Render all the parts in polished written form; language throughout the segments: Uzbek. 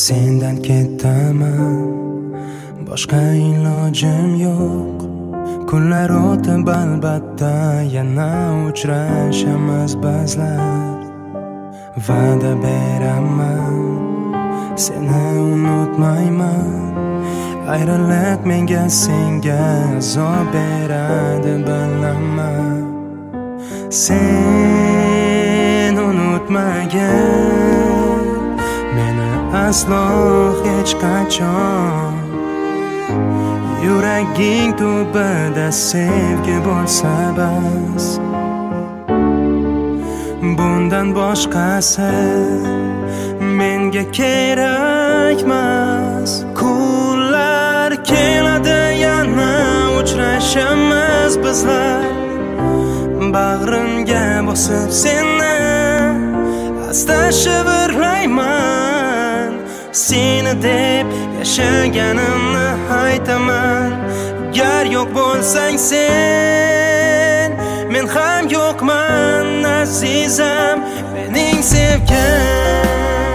Sendan ketaman, boshqa ilojim yo'q. Kunlar o'tib albatta yana uchrashamiz ba'zlar. Va'da beraman, seni unutmayman. Ayriliq menga senga azob beradi bilaman. Sen unutmagin meni aslo hech qachon. Yuraging tubida sevgi bo'lsa bas. Bundan boshqasi menga kerakmas. Kunlar keladi yana uchrashamiz bizlar. Bag'rimga bosib seni asta shivirlayman. Seni deb yashaganimni aytaman. Gar yo'q bo'lsang sen, men ham yo'qman azizam, mening sevgim.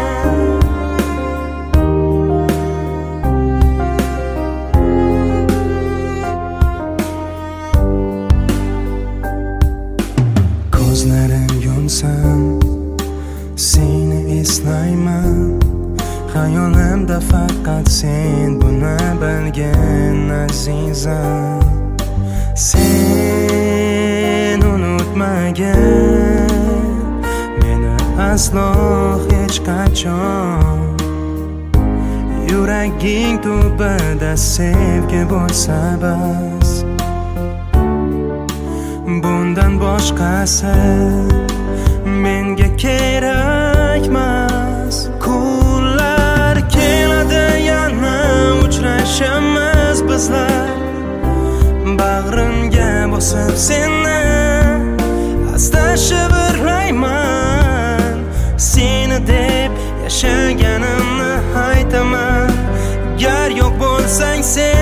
Ko'zlarim yumsam seni eslayman. Hayolimda faqat sen, buni bilgin azizam. Sen unutmagin meni aslo hech qachon. Yuraging tubida sevgi bo'lsa bas. Bundan boshqasi menga kerakmas. Kunlar keladi yana uchrashamiz bizlar. Bag'rimga bosib seni asta shivirlayman. Seni deb yashaganimni aytaman. Gar yo'q bo'lsang sen,